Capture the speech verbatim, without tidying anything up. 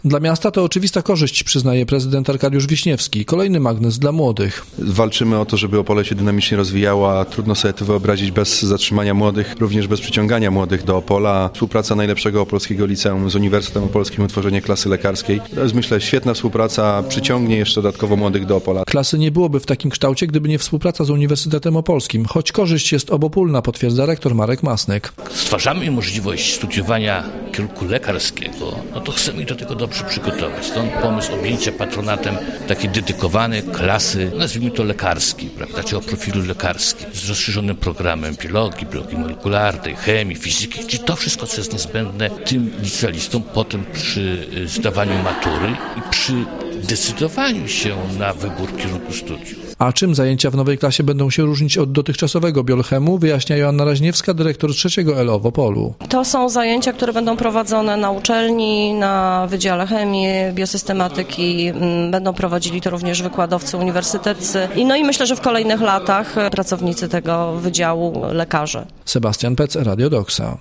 Dla miasta to oczywista korzyść, przyznaje prezydent Arkadiusz Wiśniewski. Kolejny magnes dla młodych. Walczymy o to, żeby Opole się dynamicznie rozwijało, a trudno sobie to wyobrazić bez zatrzymania młodych, również bez przyciągania młodych do Opola. Współpraca najlepszego opolskiego liceum z Uniwersytetem Opolskim, utworzenie klasy lekarskiej. To jest, myślę, świetna współpraca, przyciągnie jeszcze dodatkowo młodych do Opola. Klasy nie byłoby w takim kształcie, gdyby nie współpraca z Uniwersytetem Opolskim, choć korzyść jest obopólna, potwierdza rektor Marek Masnek. Stwarzamy możliwość studiowania kierunku lekarskiego, no to chcemy do tego dobrze przygotować. Stąd pomysł objęcia patronatem takiej dedykowanej klasy, nazwijmy to lekarskiej, prawda, czy o profilu lekarskim, z rozszerzonym programem biologii, biologii molekularnej, chemii, fizyki, czyli to wszystko, co jest niezbędne tym licealistom potem przy zdawaniu matury i przy decydowaniu się na wybór kierunku studiów. A czym zajęcia w nowej klasie będą się różnić od dotychczasowego biolchemu, wyjaśnia Joanna Raźniewska, dyrektor trzeciego L O w Opolu. To są zajęcia, które będą prowadzone na uczelni, na Wydziale Chemii, Biosystematyki. Będą prowadzili to również wykładowcy uniwersyteccy. I no i myślę, że w kolejnych latach pracownicy tego wydziału, lekarze. Sebastian Pec, Radio Doksa.